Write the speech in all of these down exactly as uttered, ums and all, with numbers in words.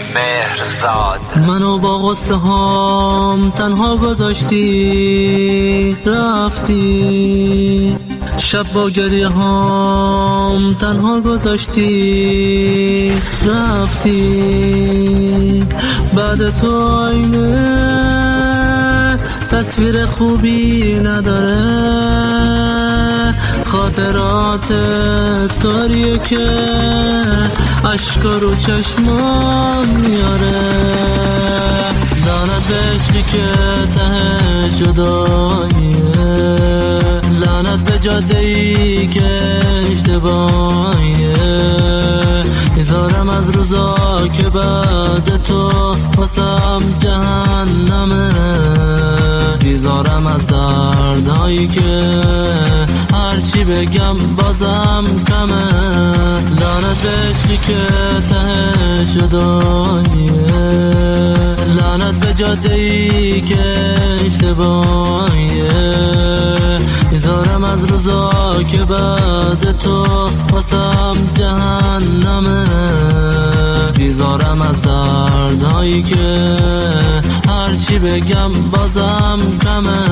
مهرزاد. منو با غصه هام تنها گذاشتی رفتی، شب با گریه هام تنها گذاشتی رفتی. بعد تو آینه تصویر خوبی نداره، خاطرات تاریه که عشقا رو چشمان میاره. لعنت به عشقی که ته جداییه، لعنت به جاده‌ای که اشتباهیه. میذارم از روزا که بعد تو واسم جهنمه، میذارم از دردهایی که هرچی بگم بازم کمه. لعنت به عشقی که ته جداییه، لعنت به جاده‌ای که اشتباهیه. میذارم از روزا که بعد تو واسم جهنمه، میذارم از دردهایی که هرچی بگم بازم کمه.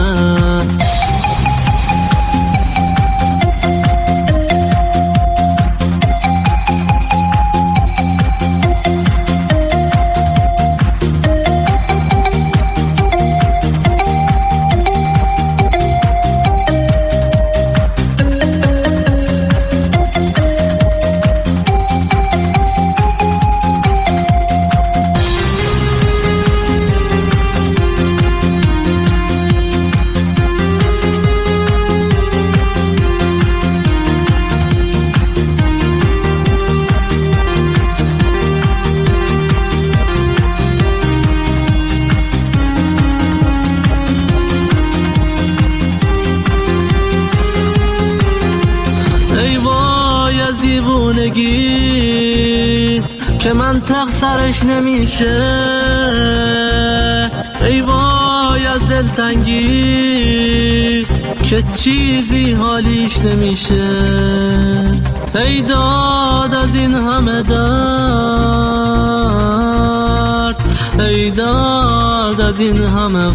ای وای از دیوونگی که منطق سرش نمیشه، ای وای از دلتنگی که چیزی حالیش نمیشه. ای داد از این همه درد، ای داد از این همه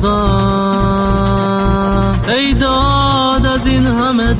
غم، ای داد از این همه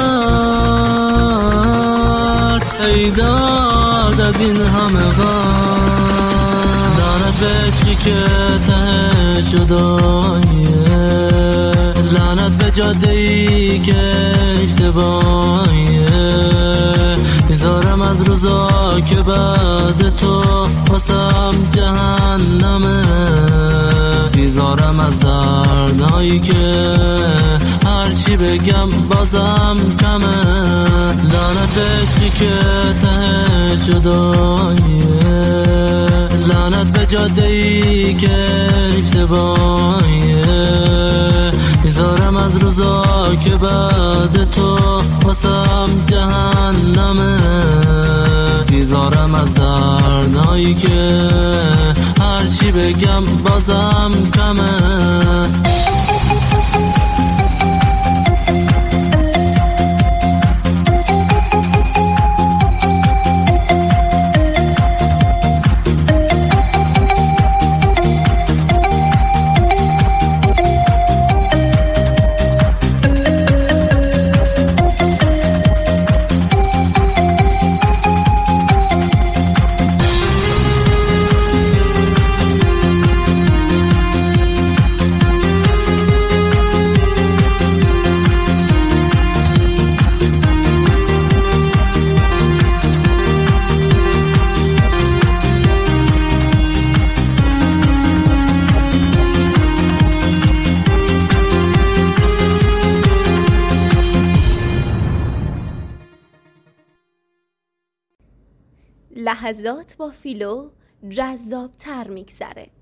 درد، ای داد از این همه غم. لعنت به عشقی که ته جداییه، لعنت به جاده‌ای که اشتباهیه. میذارم از روزا که بعد تو واسم جهنمه، میذارم از دردهایی که هرچی بگم بازم کمه. لعنت به عشقی که ته جداییه، لعنت به جاده‌ای که اشتباهیه. میذارم از روزا که بعد تو واسم جهنمه، میذارم از دردهایی که هرچی بگم بازم کمه. لحظات با فیلو جذاب تر میگذره.